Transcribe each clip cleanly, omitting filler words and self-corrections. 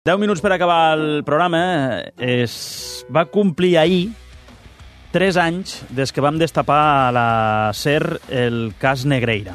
10 minuts per acabar el programa. Es va complir ahir 3 anys des que vam destapar a la SER el cas Negreira.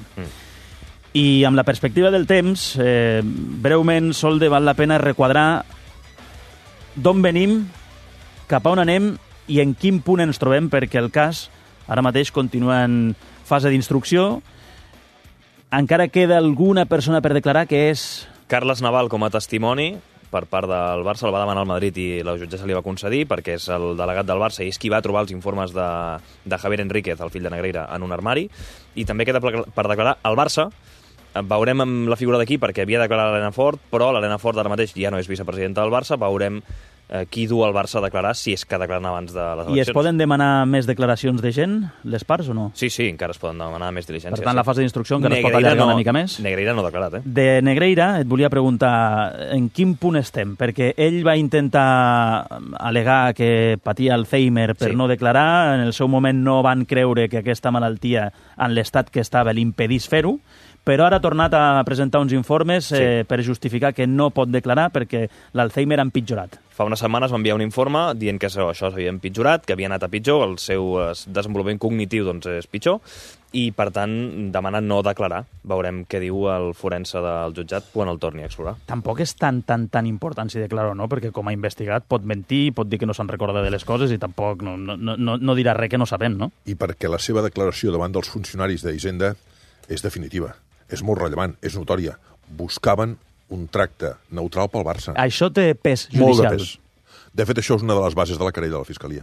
I amb la perspectiva del temps, breument, Solde, val la pena requadrar d'on venim, cap a on anem i en quin punt ens trobem, perquè el cas ara mateix continua en fase d'instrucció. Encara queda alguna persona per declarar, que és Carles Naval com a testimoni per part del Barça. El va demanar al Madrid i la jutgessa li va concedir perquè és el delegat del Barça i és qui va trobar els informes de Javier Enríquez, el fill de Negreira, en un armari. I també queda per declarar el Barça. Veurem amb la figura d'aquí perquè havia declarat l'Helena Fort, però l'Helena Fort ara mateix ja no és vicepresidenta del Barça. Veurem qui du el Barça a declarar, si és que declaren abans de les eleccions. I es poden demanar més declaracions de gent, les parts, o no? Sí, encara es poden demanar més diligències. Per tant, la fase d'instrucció encara es pot allargar una mica més. Negreira no ha declarat, De Negreira et volia preguntar en quin punt estem, perquè ell va intentar al·legar que patia Alzheimer per no declarar. En el seu moment no van creure que aquesta malaltia, en l'estat que estava, l'impedís fer-ho, però ara ha tornat a presentar uns informes per justificar que no pot declarar perquè l'Alzheimer ha empitjorat. Fa unes setmanes va enviar un informe dient que això s'havia empitjorat, que havia anat a pitjor, el seu desenvolupament cognitiu és pitjor, i per tant demana no declarar. Veurem què diu el forense del jutjat quan el torni a explorar. Tampoc és tan important si declara o no, perquè com a investigat pot mentir, pot dir que no se'n recorda de les coses i tampoc no dirà res que no sabem, no? I perquè la seva declaració davant dels funcionaris d'Hisenda és definitiva. És molt rellevant, és notòria. Buscaven un tracte neutral pel Barça. Això té pes judicial. Molt de pes. De fet, això és una de les bases de la querella de la Fiscalia.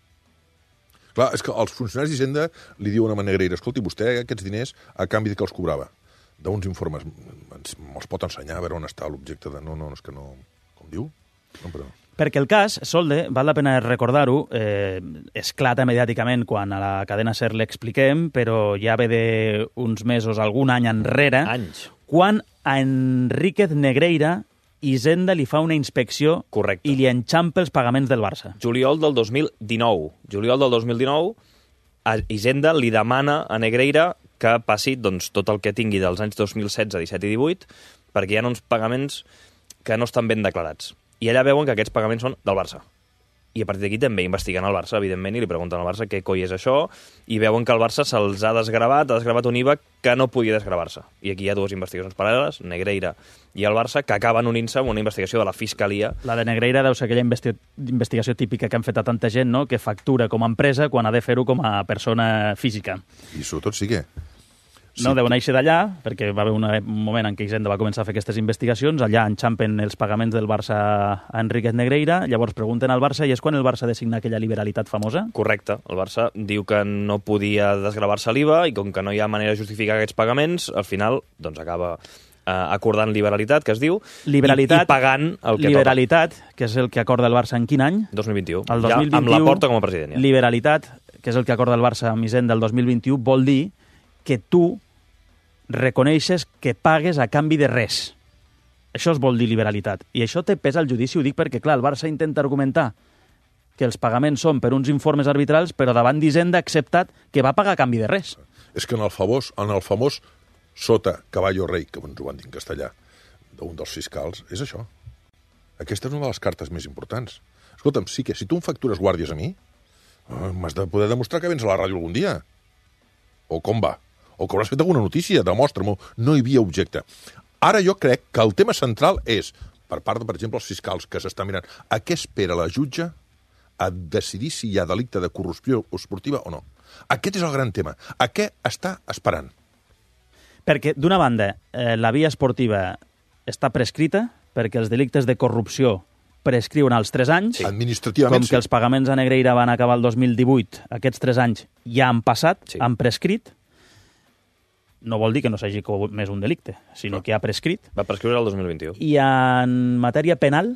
Clar, és que els funcionaris d'Hisenda li diuen a Negreira: escolti, vostè aquests diners a canvi de que els cobrava. D'uns informes me'ls pot ensenyar a veure on està l'objecte de... No, és que no... Com diu? No, però... Perquè el cas, Solde, val la pena recordar-ho, esclata mediàticament quan a la cadena SER l'expliquem, però ja ve d'uns mesos, algun any enrere, quan a Enríquez Negreira Hisenda li fa una inspecció i li enxampa els pagaments del Barça. Juliol del 2019. Juliol del 2019, Hisenda li demana a Negreira que passi tot el que tingui dels anys 2016, 17 i 18, perquè hi ha uns pagaments que no estan ben declarats. I allà veuen que aquests pagaments són del Barça. I a partir d'aquí també investiguen el Barça, evidentment, i li pregunten al Barça què coi és això, i veuen que el Barça se'ls ha desgravat un IVA que no podia desgravar-se. I aquí hi ha dues investigacions paral·leles, Negreira i el Barça, que acaben unint-se amb una investigació de la Fiscalia. La de Negreira deu ser aquella investigació típica que han fet a tanta gent, no?, que factura com a empresa quan ha de fer-ho com a persona física. I sobretot sí que... No, deu néixer d'allà, perquè va haver un moment en què Hisenda va començar a fer aquestes investigacions, allà enxampen els pagaments del Barça a Enríquez Negreira, llavors pregunten al Barça i és quan el Barça designa aquella liberalitat famosa? Correcte. El Barça diu que no podia desgravar-se l'IVA i com que no hi ha manera de justificar aquests pagaments, al final acaba acordant liberalitat, que es diu, i pagant el que liberalitat, que és el que acorda el Barça en quin any? 2021. El 2021, ja amb la Porta com a president. Ja. Liberalitat, que és el que acorda el Barça amb Hisenda el 2021, vol dir que tu reconeixes que pagues a canvi de res. Això es vol dir liberalitat. I això té pes al judici, ho dic perquè, clar, el Barça intenta argumentar que els pagaments són per uns informes arbitrals, però davant d'Hisenda ha acceptat que va pagar a canvi de res. És que en el famós sota caballo rei, que ens ho van dir en castellà, d'un dels fiscals, és això. Aquesta és una de les cartes més importants. Escolta'm, sí que si tu em factures guàrdies a mi, m'has de poder demostrar que vens a la ràdio algun dia. O com va? O que hauràs fet alguna notícia, demostra-m'ho. No hi havia objecte. Ara jo crec que el tema central és, per part de, per exemple, els fiscals que s'estan mirant, a què espera la jutge a decidir si hi ha delicte de corrupció esportiva o no. Aquest és el gran tema. A què està esperant? Perquè, d'una banda, la via esportiva està prescrita, perquè els delictes de corrupció prescriuen als 3 anys. Sí. Administrativament, com que els pagaments a Negreira van acabar el 2018, aquests 3 anys ja han passat, han prescrit. No vol dir que no s'hagi comès un delicte, sinó que ha prescrit. Va prescriure el 2021. I en matèria penal?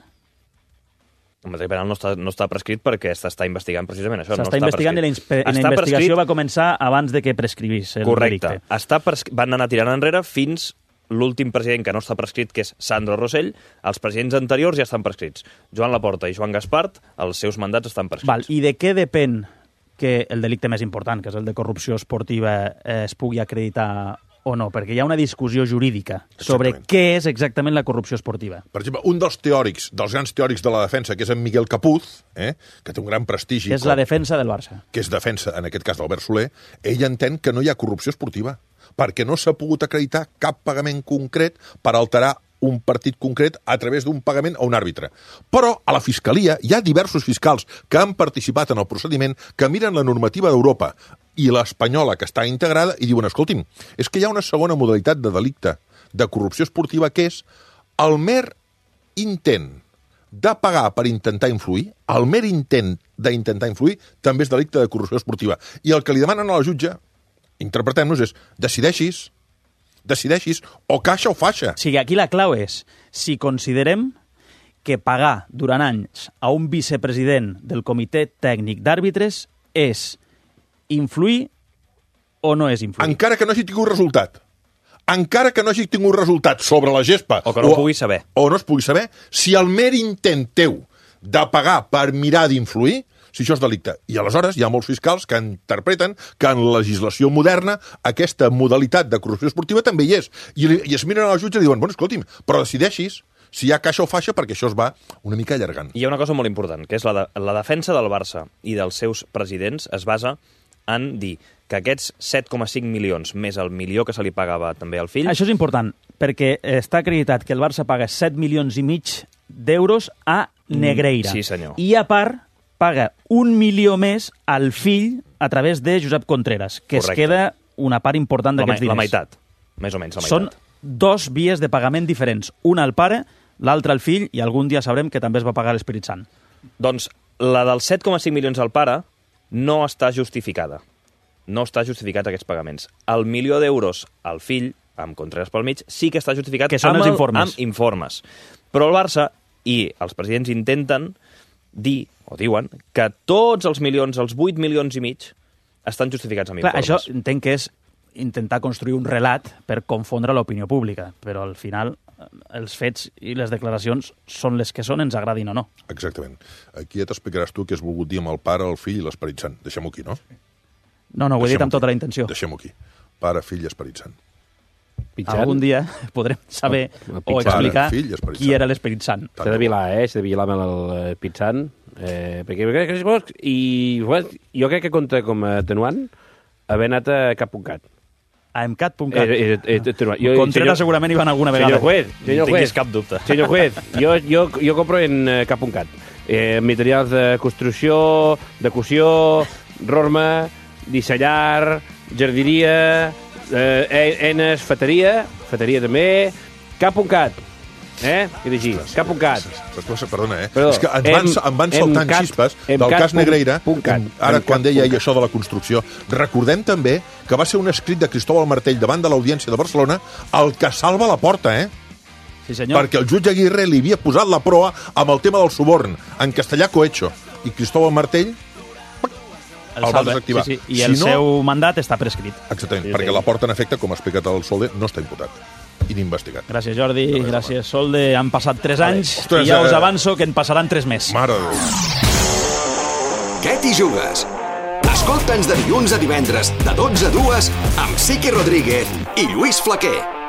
En matèria penal no està prescrit perquè s'està investigant precisament això. S'està investigant i la investigació va començar abans de que prescrivís el delicte. Correcte. Van anar tirant enrere fins l'últim president que no està prescrit, que és Sandro Rosell. Els presidents anteriors ja estan prescrits. Joan Laporta i Joan Gaspart, els seus mandats estan prescrits. I de què depèn que el delicte més important, que és el de corrupció esportiva, es pugui acreditar o no? Perquè hi ha una discussió jurídica sobre què és exactament la corrupció esportiva. Per exemple, un dels grans teòrics de la defensa, que és en Miguel Capuz, que té un gran prestigi... És la defensa del Barça. Que és defensa, en aquest cas, d'Albert Soler, ell entén que no hi ha corrupció esportiva, perquè no s'ha pogut acreditar cap pagament concret per alterar un partit concret a través d'un pagament a un àrbitre. Però a la Fiscalia hi ha diversos fiscals que han participat en el procediment que miren la normativa d'Europa i l'espanyola que està integrada i diuen, escolti'm, és que hi ha una segona modalitat de delicte de corrupció esportiva que és el mer intent de pagar per intentar influir, el mer intent d'intentar influir també és delicte de corrupció esportiva. I el que li demanen a la jutge, interpretem-nos, és decideixis o caixa o faixa. O sigui, aquí la clau és, si considerem que pagar durant anys a un vicepresident del comitè tècnic d'àrbitres és influir o no és influir. Encara que no hagi tingut resultat. Encara que no hagi tingut resultat sobre la gespa. O que no pugui saber. O no es pugui saber. Si el mer intent teu de pagar per mirar d'influir, si això és delicte. I aleshores hi ha molts fiscals que interpreten que en la legislació moderna aquesta modalitat de corrupció esportiva també hi és. I es miren a la jutge i diuen, bueno, escolti'm, però decideixis si hi ha caixa o faixa, perquè això es va una mica allargant. Hi ha una cosa molt important, que és la defensa del Barça i dels seus presidents es basa en dir que aquests 7,5 milions més el milió que se li pagava també al fill... Això és important, perquè està acreditat que el Barça paga 7 milions i mig d'euros a Negreira. Sí, senyor. I a part paga 1 milió més al fill a través de Josep Contreras, que Correcte. es queda una part important d'aquests diners. La meitat, més o menys la meitat. Són dos vies de pagament diferents. Una al pare, l'altra al fill, i algun dia sabrem que també es va pagar l'Espírit Sant. Doncs la dels 7,5 milions al pare no està justificada. No està justificat aquests pagaments. El milió d'euros al fill, amb Contreras pel mig, sí que està justificat que són els informes. Amb informes. Però el Barça i els presidents intenten dir, o diuen, que tots els milions, els 8 milions i mig, estan justificats amb informes. Això entenc que és intentar construir un relat per confondre l'opinió pública, però al final els fets i les declaracions són les que són, ens agradin o no. Exactament. Aquí ja t'explicaràs tu què has volgut dir amb el pare, el fill i l'Esperit Sant. Deixem-ho aquí, no? No, ho he dit amb tota la intenció. Deixem-ho aquí. Pare, fill i Esperit Sant. Pitxant. Algun dia podrem saber o explicar qui era l'Esperit Sant. S'ha de vigilar, s'ha de vigilar amb el Pitxant, perquè jo crec que compta com a atenuant haver anat a cap.cat. A emcat.cat. Contreras segurament hi van alguna vegada. Senyor juez, cap dubte. Senyor juez, jo compro en cap.cat. Materials de construcció, decoració, norma, dissenyar, jardineria, eines, fateria també, cap.cat. Què dir? Cap.cat. Perdona, és que em van saltant xispes del cas Negreira, ara quan deia ell això de la construcció. Recordem també que va ser un escrit de Cristóbal Martell davant de l'Audiència de Barcelona el que salva la porta, Sí, senyor. Perquè el jutge Aguirre li havia posat la proa amb el tema del suborn, en castellà cohecho, i Cristóbal Martell el va desactivar. Sí. I el seu mandat està prescrit. Exactament, perquè la porta, en efecte, com ha explicat el Solde, no està imputat i n'investigat. Gràcies, Jordi. Gràcies, Solde. Han passat 3 anys i ja us avanço que en passaran 3 més. Mare de Déu. Què t'hi jugues? Escolta'ns de dilluns a divendres, de 12 a 2, amb Siqui Rodríguez i Lluís Flaquer.